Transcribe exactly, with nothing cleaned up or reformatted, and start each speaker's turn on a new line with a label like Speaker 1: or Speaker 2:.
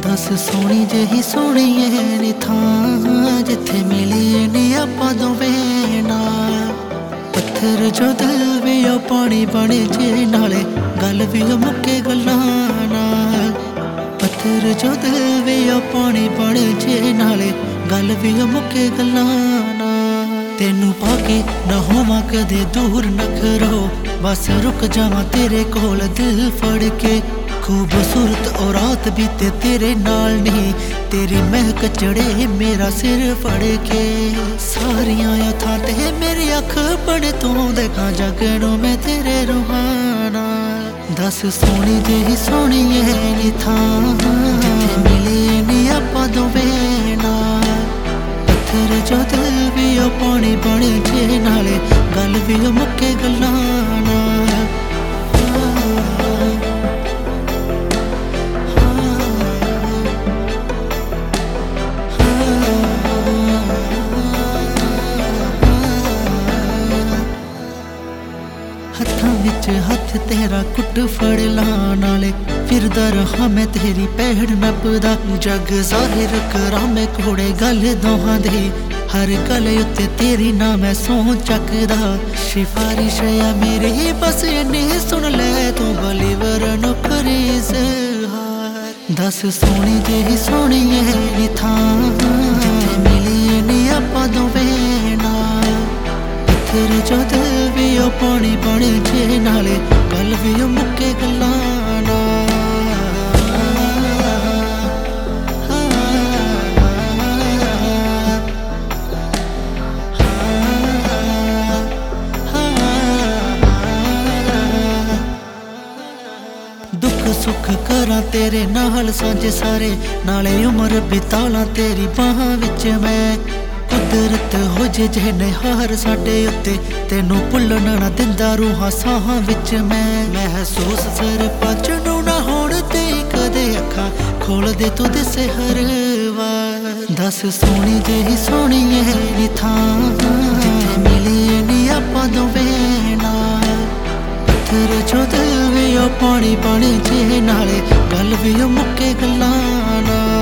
Speaker 1: दस सोहनी जेही सोहनी नी थां जिथे मिली नी आपां दोवें नाल। पत्थर जो दिल भी ओ पानी बने जे नाले गल भी ओ मुक्के गल्लां नाल। पत्थर जो दिल भी ओ पानी बने जे नाले गल भी ओ मुक्के गल्लां नाल। तेनू पाके ना होवां कदे दूर नखरो बस रुक जावां तेरे कोल दिल फड़ के। खूबसूरत और रात बीते तेरे नाल नहीं तेरी महक चढ़े मेरा सिर फड़ के। सारियां अखां ते मेरी अख बड़े तू देखा जग नूं मैं तेरे रूहाना। दस सोहनी जेही सोहनी नी थां जिथे मिले नी आपां दोवें नाल। पत्थर जो दिल भी ओ पानी बने जे नाले गल भी ओ मुक्के गल्लां नाल। हत्थां विच हथ तेरा कुट फड़ ला नाले फिरदा रहा मैं तेरी पैड़ नपदा। जग ज़ाहिर करां मैं घोड़े गल दोहां दे हर गल उत्ते तेरी ना मैं सौं चकदा। सिफारिश है मेरी बस इन्नी सुन ले तू बलीवर नौकरी ज़हार। दस सोहनी जेही सोहनी नी थां जिथे मिली नी आपां दोवें नाल। पत्थर जो दिल भी ओ पानी बने जे नाले गल भी ओ मुक्के गल्लां नाल। दुख सुख करां तेरे नाल सांझे सारे नाले उमर बिताला तेरी बाहां विच मैं। कुदरत हो जे जे निहार साडे उत्ते तेनू भुल्लण ना दिंदा रूहां साहां विच मैं। महसूस सरपंच नू ना होण ते कदे अखां खोल दे तू दिसे हर वार। दस सोहनी जेही सोहनी नी थां जिथे मिले नी आपां दोवें नाल। पत्थर जो दिल भी ओ पानी बने जे नाले गल भी ओ मुक्के गल्लां नाल।